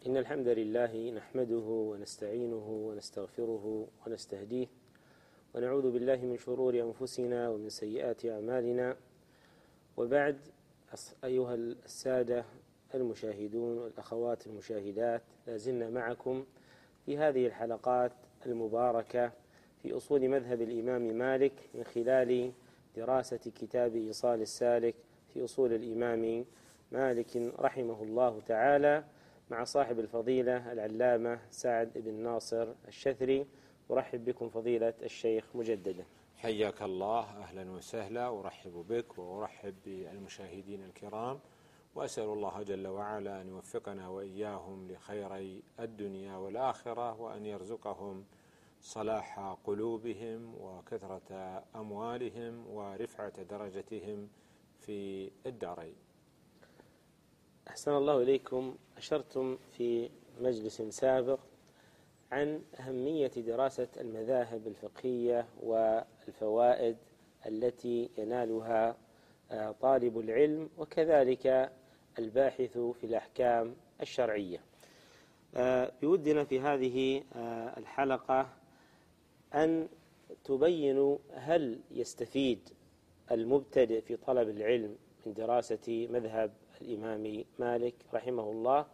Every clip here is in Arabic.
إن الحمد لله نحمده ونستعينه ونستغفره ونستهديه ونعوذ بالله من شرور أنفسنا ومن سيئات أعمالنا. وبعد، أيها السادة المشاهدون والأخوات المشاهدات، لازلنا معكم في هذه الحلقات المباركة في أصول مذهب الإمام مالك من خلال دراسة كتاب إيصال السالك في أصول الإمام مالك رحمه الله تعالى مع صاحب الفضيلة العلامة سعد بن ناصر الشثري. أرحب بكم فضيلة الشيخ مجددا. حياك الله، أهلا وسهلا، أرحب بك وأرحب بالمشاهدين الكرام، وأسأل الله جل وعلا أن يوفقنا وإياهم لخيري الدنيا والآخرة، وأن يرزقهم صلاح قلوبهم وكثرة أموالهم ورفعة درجتهم في الدارين. أحسن الله إليكم. أشرتم في مجلس سابق عن أهمية دراسة المذاهب الفقهية والفوائد التي ينالها طالب العلم وكذلك الباحث في الأحكام الشرعية. بودنا في هذه الحلقة أن تبينوا هل يستفيد المبتدئ في طلب العلم من دراسة مذهب الإمام مالك رحمه الله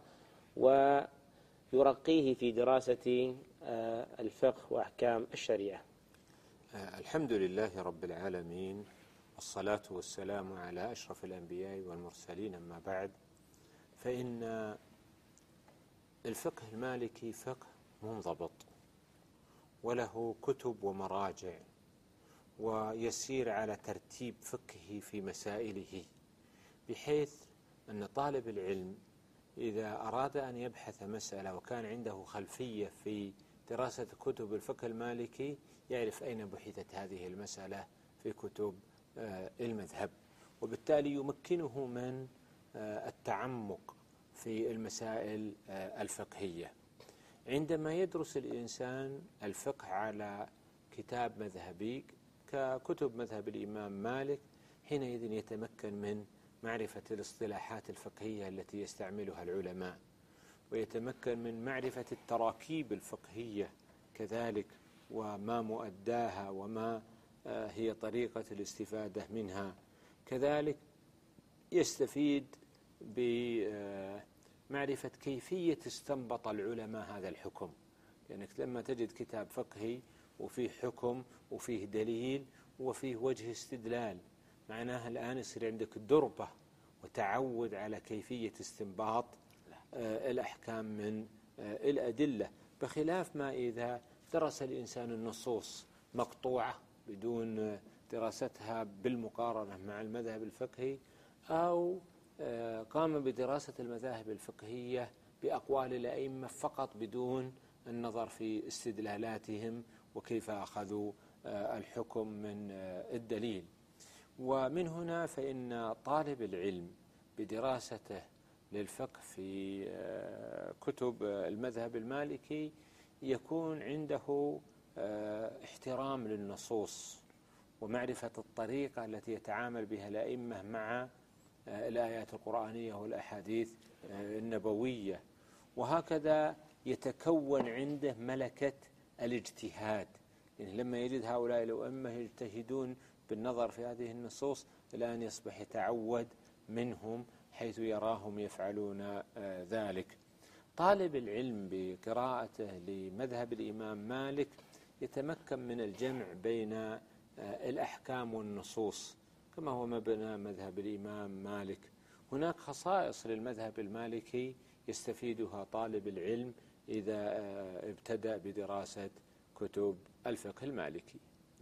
ويرقيه في دراسة الفقه وأحكام الشريعة. الحمد لله رب العالمين، والصلاة والسلام على أشرف الأنبياء والمرسلين. أما بعد، فإن الفقه المالكي فقه منضبط وله كتب ومراجع، ويسير على ترتيب فقهي في مسائله، بحيث أن طالب العلم إذا أراد أن يبحث مسألة وكان عنده خلفية في دراسة كتب الفقه المالكي يعرف أين بحثت هذه المسألة في كتب المذهب، وبالتالي يمكنه من التعمق في المسائل الفقهية. عندما يدرس الإنسان الفقه على كتاب مذهبي ككتب مذهب الإمام مالك، حينئذ يتمكن من معرفة الاصطلاحات الفقهية التي يستعملها العلماء، ويتمكن من معرفة التراكيب الفقهية كذلك، وما مؤداها وما هي طريقة الاستفادة منها. كذلك يستفيد بمعرفة كيفية استنبط العلماء هذا الحكم، لأنك لما تجد كتاب فقهي وفيه حكم وفيه دليل وفيه وجه استدلال، معناها الآن يصير عندك دربة وتعود على كيفية استنباط الأحكام من الأدلة، بخلاف ما إذا درس الإنسان النصوص مقطوعة بدون دراستها بالمقارنة مع المذهب الفقهي، أو قام بدراسة المذاهب الفقهية بأقوال الأئمة فقط بدون النظر في استدلالاتهم وكيف أخذوا الحكم من الدليل. ومن هنا فإن طالب العلم بدراسته للفقه في كتب المذهب المالكي يكون عنده احترام للنصوص ومعرفة الطريقة التي يتعامل بها الأئمة مع الآيات القرآنية والأحاديث النبوية، وهكذا يتكون عنده ملكة الاجتهاد. يعني لما يجد هؤلاء الأئمة يجتهدون بالنظر في هذه النصوص، الآن يصبح يتعود منهم حيث يراهم يفعلون ذلك. طالب العلم بقراءته لمذهب الإمام مالك يتمكن من الجمع بين الأحكام والنصوص كما هو مبنى مذهب الإمام مالك. هناك خصائص للمذهب المالكي يستفيدها طالب العلم إذا ابتدأ بدراسة كتب الفقه المالكي.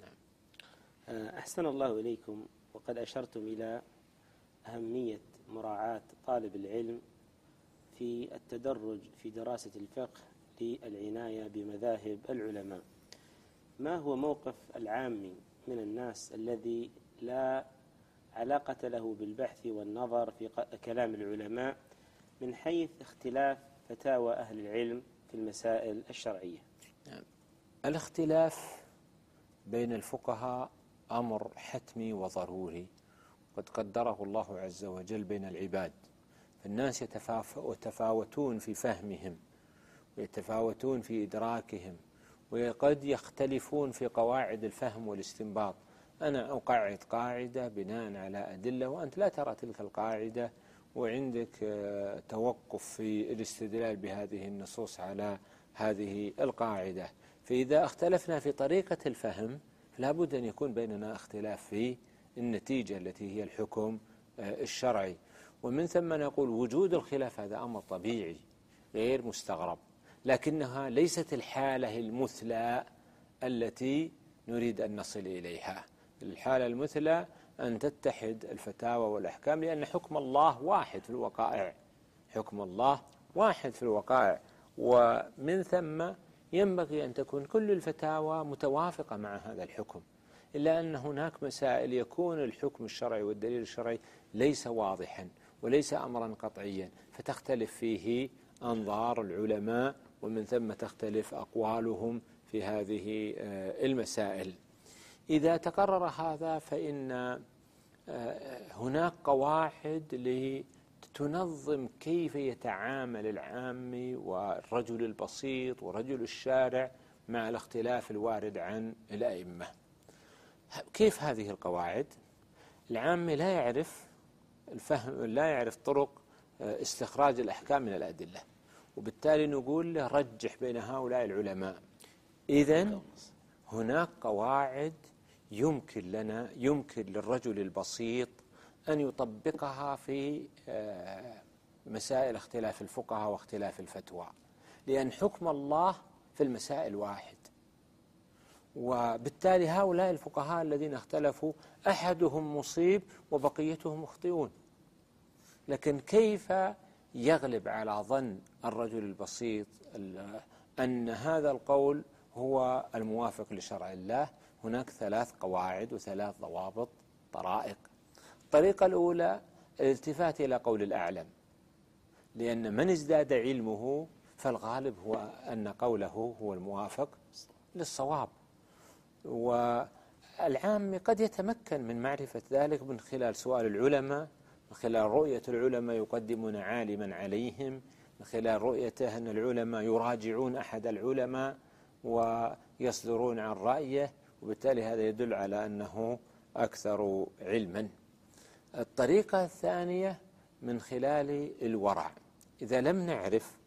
أحسن الله إليكم. وقد أشرتم إلى أهمية مراعاة طالب العلم في التدرج في دراسة الفقه للعناية بمذاهب العلماء. ما هو موقف العام من الناس الذي لا علاقة له بالبحث والنظر في كلام العلماء من حيث اختلاف فتاوى أهل العلم في المسائل الشرعية؟ الاختلاف بين الفقهاء أمر حتمي وضروري قد قدره الله عز وجل بين العباد، فالناس يتفاوتون في فهمهم ويتفاوتون في إدراكهم، وقد يختلفون في قواعد الفهم والاستنباط. أنا أقعد قاعدة بناء على أدلة وأنت لا ترى تلك القاعدة، وعندك توقف في الاستدلال بهذه النصوص على هذه القاعدة. فإذا اختلفنا في طريقة الفهم فلا بد أن يكون بيننا اختلاف في النتيجة التي هي الحكم الشرعي. ومن ثم نقول وجود الخلاف هذا أمر طبيعي غير مستغرب، لكنها ليست الحالة المثلى التي نريد أن نصل إليها. الحالة المثلى أن تتحد الفتاوى والأحكام، لأن حكم الله واحد في الوقائع، حكم الله واحد في الوقائع. ومن ثم ينبغي أن تكون كل الفتاوى متوافقة مع هذا الحكم، إلا أن هناك مسائل يكون الحكم الشرعي والدليل الشرعي ليس واضحا وليس أمرا قطعيا، فتختلف فيه أنظار العلماء، ومن ثم تختلف أقوالهم في هذه المسائل. إذا تقرر هذا فإن هناك قواعد لتنظم كيف يتعامل العامي والرجل البسيط ورجل الشارع مع الاختلاف الوارد عن الأئمة. كيف هذه القواعد؟ العامي لا يعرف الفهم، لا يعرف طرق استخراج الأحكام من الأدلة، وبالتالي نقول له رجح بين هؤلاء العلماء. إذن هناك قواعد يمكن للرجل البسيط أن يطبقها في مسائل اختلاف الفقهاء واختلاف الفتوى، لأن حكم الله في المسائل واحد. وبالتالي هؤلاء الفقهاء الذين اختلفوا أحدهم مصيب وبقيتهم مخطئون، لكن كيف يغلب على ظن الرجل البسيط أن هذا القول هو الموافق لشرع الله؟ هناك 3 قواعد و3 ضوابط طرائق. الطريقة الأولى الالتفات إلى قول الأعلم، لأن من ازداد علمه فالغالب هو أن قوله هو الموافق للصواب. والعام قد يتمكن من معرفة ذلك من خلال سؤال العلماء، من خلال رؤية العلماء يقدمون عالما عليهم، من خلال رؤيته أن العلماء يراجعون أحد العلماء ويصدرون عن رأيه، وبالتالي هذا يدل على أنه أكثر علما. الطريقة الثانية من خلال الورع. إذا لم نعرف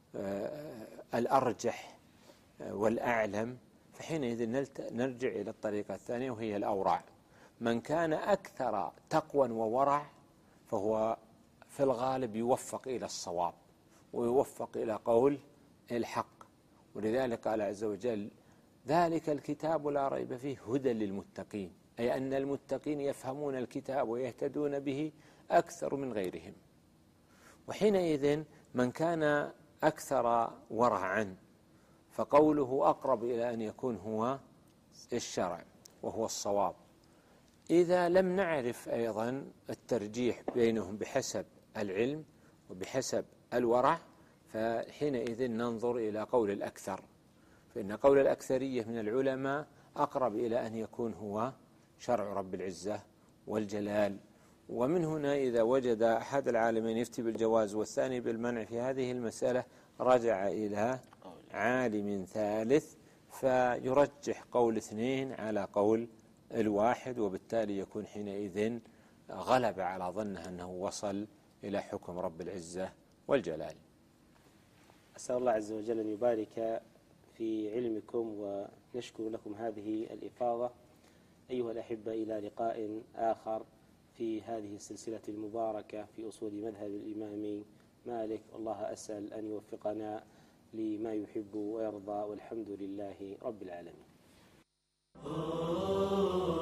الأرجح والأعلم فحينئذ نرجع إلى الطريقة الثانية وهي الأورع. من كان أكثر تقوى وورع فهو في الغالب يوفق إلى الصواب ويوفق إلى قول الحق. ولذلك قال عز وجل ذلك الكتاب لا ريب فيه هدى للمتقين، أي أن المتقين يفهمون الكتاب ويهتدون به أكثر من غيرهم. وحينئذ من كان أكثر ورعا فقوله أقرب إلى أن يكون هو الشرع وهو الصواب. إذا لم نعرف أيضا الترجيح بينهم بحسب العلم وبحسب الورع فحينئذ ننظر إلى قول الأكثر، فإن قول الأكثرية من العلماء أقرب إلى أن يكون هو شرع رب العزة والجلال. ومن هنا إذا وجد أحد العالمين يفتي بالجواز والثاني بالمنع في هذه المسألة رجع إلى عالم ثالث فيرجح قول 2 على قول الواحد، وبالتالي يكون حينئذ غلب على ظنه أنه وصل إلى حكم رب العزة والجلال. أسأل الله عز وجل أن يبارك في علمكم ونشكر لكم هذه الإفاضة. أيها الأحبة، إلى لقاء آخر في هذه السلسلة المباركة في أصول مذهب الإمام مالك. والله أسأل أن يوفقنا لما يحب ويرضى، والحمد لله رب العالمين.